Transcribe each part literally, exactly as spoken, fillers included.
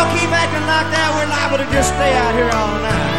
y'all keep acting like that, we're liable to just stay out here all night.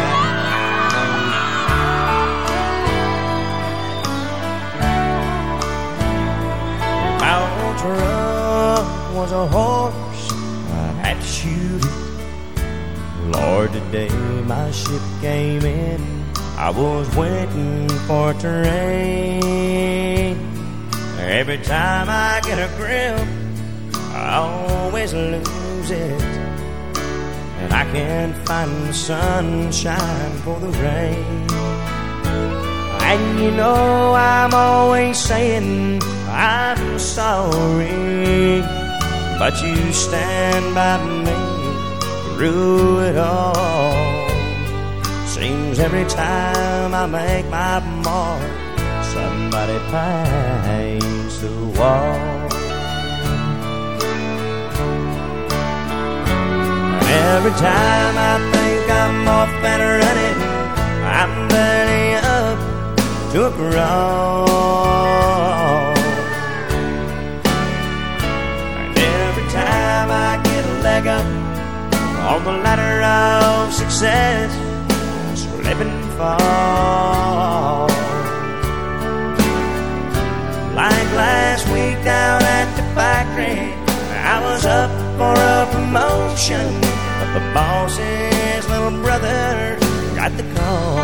Algebra was a horse, I had to shoot it. Lord, today my ship came in, I was waiting for it to rain. Every time I get a grip, I always lose it, and I can't find the sunshine for the rain. And you know I'm always saying I'm sorry, but you stand by me through it all. Seems every time I make my mark, somebody paints the wall. Every time I think I'm off and running, I'm barely up to a crawl. And every time I get a leg up on the ladder of success, I slip and fall. Like last week down at the factory, I was up for a promotion, but the boss's little brother got the call.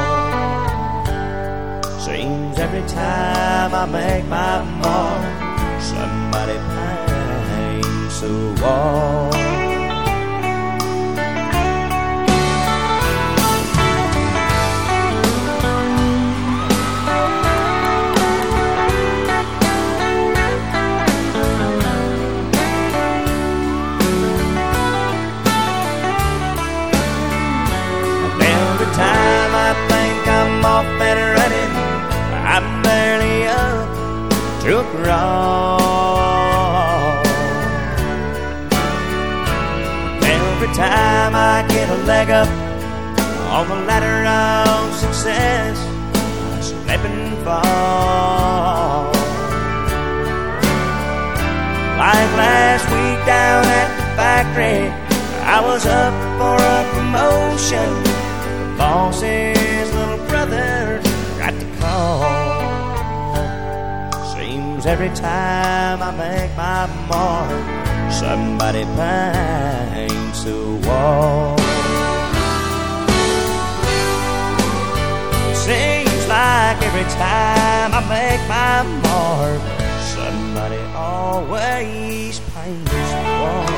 Seems every time I make my mark, somebody paints the wall. Time I think I'm off and running, I'm barely up to a crawl. Every time I get a leg up on the ladder of success, I slip and fall. Like last week down at the factory, I was up for a promotion. Boss's little brother got the call. Seems every time I make my mark, somebody paints the wall. Seems like every time I make my mark, somebody always paints the wall.